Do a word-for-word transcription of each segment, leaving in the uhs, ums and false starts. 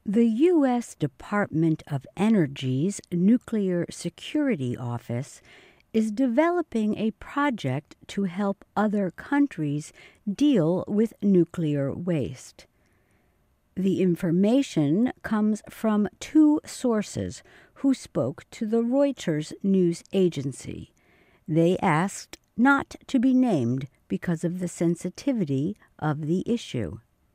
The U S Department of Energy's Nuclear Security Office is developing a project to help other countries deal with nuclear waste. The information comes from two sources who spoke to the Reuters news agency. They asked not to be named because of the sensitivity of the issue.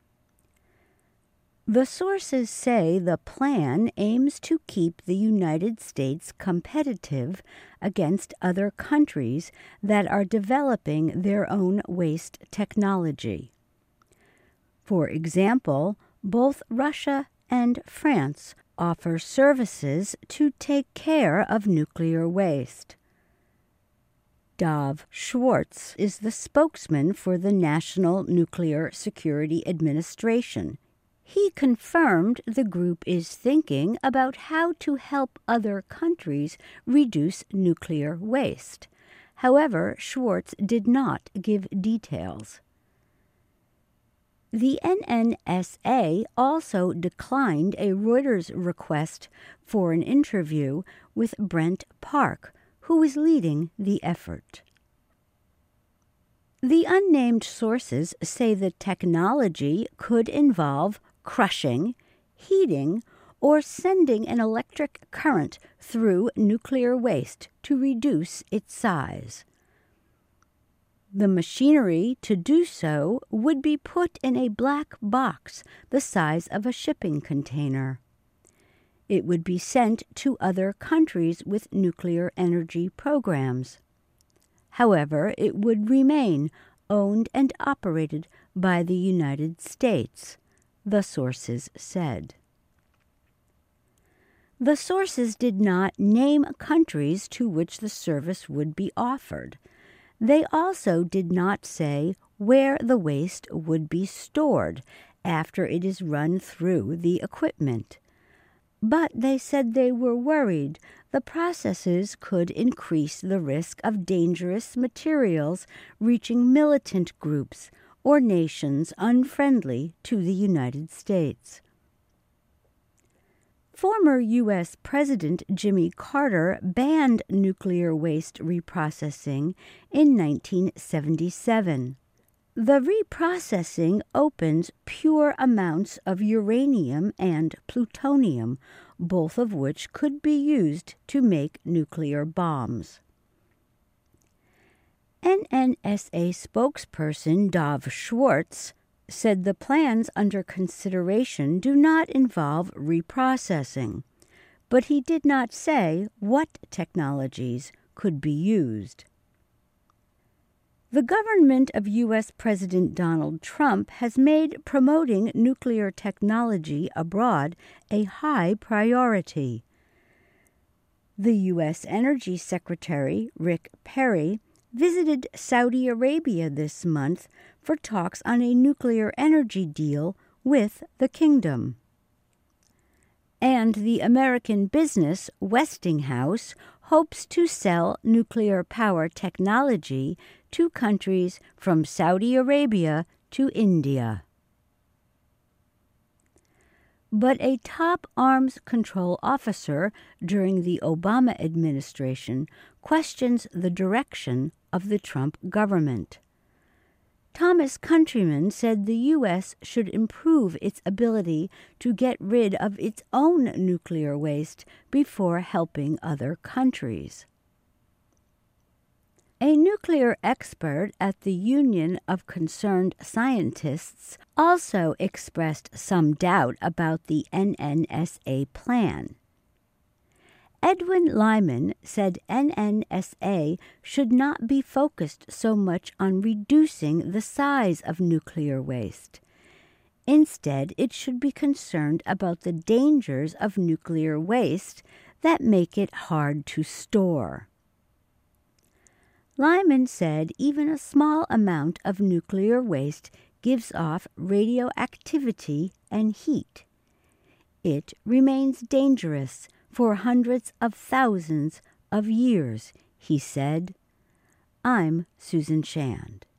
The sources say the plan aims to keep the United States competitive against other countries that are developing their own waste technology. For example, both Russia and France offer services to take care of nuclear waste. Dov Schwartz is the spokesman for the National Nuclear Security Administration. He confirmed the group is thinking about how to help other countries reduce nuclear waste. However, Schwartz did not give details. The N N S A also declined a Reuters request for an interview with Brent Park, who is leading the effort. The unnamed sources say the technology could involve crushing, heating, or sending an electric current through nuclear waste to reduce its size. The machinery to do so would be put in a black box the size of a shipping container. It would be sent to other countries with nuclear energy programs. However, it would remain owned and operated by the United States, the sources said. The sources did not name countries to which the service would be offered. They also did not say where the waste would be stored after it is run through the equipment. But they said they were worried the processes could increase the risk of dangerous materials reaching militant groups or nations unfriendly to the United States. Former U S President Jimmy Carter banned nuclear waste reprocessing in nineteen seventy-seven. The reprocessing opens pure amounts of uranium and plutonium, both of which could be used to make nuclear bombs. N N S A spokesperson Dov Schwartz said the plans under consideration do not involve reprocessing, but he did not say what technologies could be used. The government of U S President Donald Trump has made promoting nuclear technology abroad a high priority. The U S Energy Secretary, Rick Perry, visited Saudi Arabia this month for talks on a nuclear energy deal with the kingdom. And the American business Westinghouse hopes to sell nuclear power technology to countries from Saudi Arabia to India. But a top arms control officer during the Obama administration questions the direction of the Trump government. Thomas Countryman said the U S should improve its ability to get rid of its own nuclear waste before helping other countries. A nuclear expert at the Union of Concerned Scientists also expressed some doubt about the N N S A plan. Edwin Lyman said N N S A should not be focused so much on reducing the size of nuclear waste. Instead, it should be concerned about the dangers of nuclear waste that make it hard to store. Lyman said even a small amount of nuclear waste gives off radioactivity and heat. It remains dangerous for hundreds of thousands of years, he said. I'm Susan Shand.